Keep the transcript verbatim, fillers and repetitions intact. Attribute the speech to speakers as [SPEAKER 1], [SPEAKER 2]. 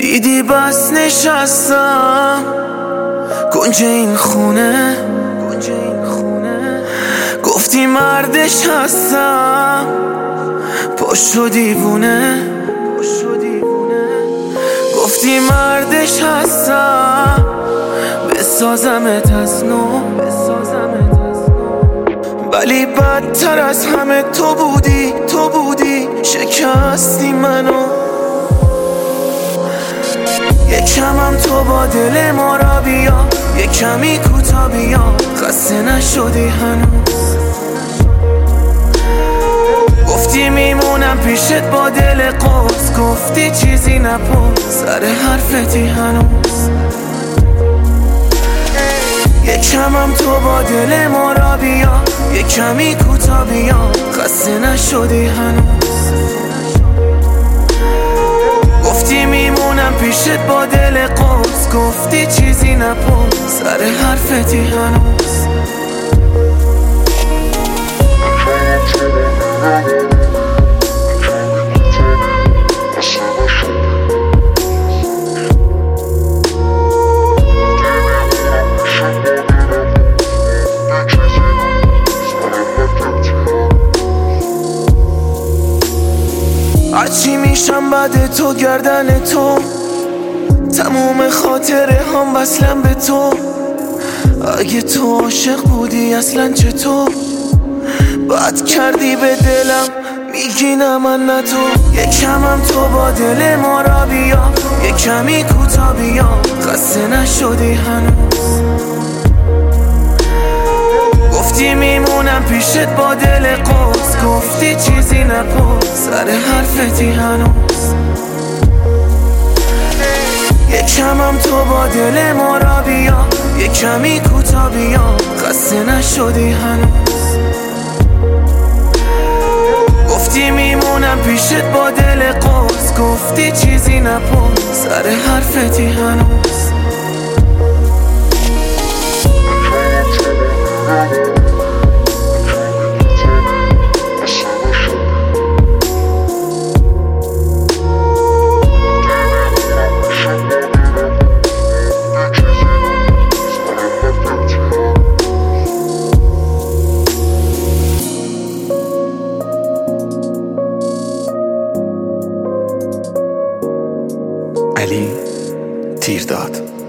[SPEAKER 1] دیدی بس نشستم کنج این خونه، گفتی مردش هستم، پاشو دیوونه. گفتی مردش هستم، بسازمت از نو، ولی بدتر از همه تو بودی، تو بودی شکستی منو. یکمم تو با دل ما را بیا، یکمی کوتا بیا، خسته نشدی هنوز. گفتی میمونم پیشت با دل قوس، گفتی چیزی نپرس، سر حرفتی هنوز. یکمم تو با دل ما را بیا، یکمی کوتا بیا، خسته نشدی هنوز. گفتی میمونم پیشت با دل قوس، گفتی چیزی نپرس، سر حرفتی هنوز. هرچی میشم بعد تو، گردن تو، تموم خاطره هم وصلم به تو. اگه تو عاشق بودی اصلا چطور بد کردی به دلم، میگی نه من نه تو. یکمم تو با دل ما را بیا، یکمی کوتا بیا، خسته نشدی هنوز. گفتی میمونم پیشت با دل قوس، گفتی چیزی نپرس، سر حرفتی هنوز. یکمم تو با دل ما را بیا، یکمی کوتا بیا، خسته نشدی هنوز. گفتی میمونم پیشت با دل قوس، گفتی چیزی نپرس، سر حرفتی هنوز.
[SPEAKER 2] علی تیرداد.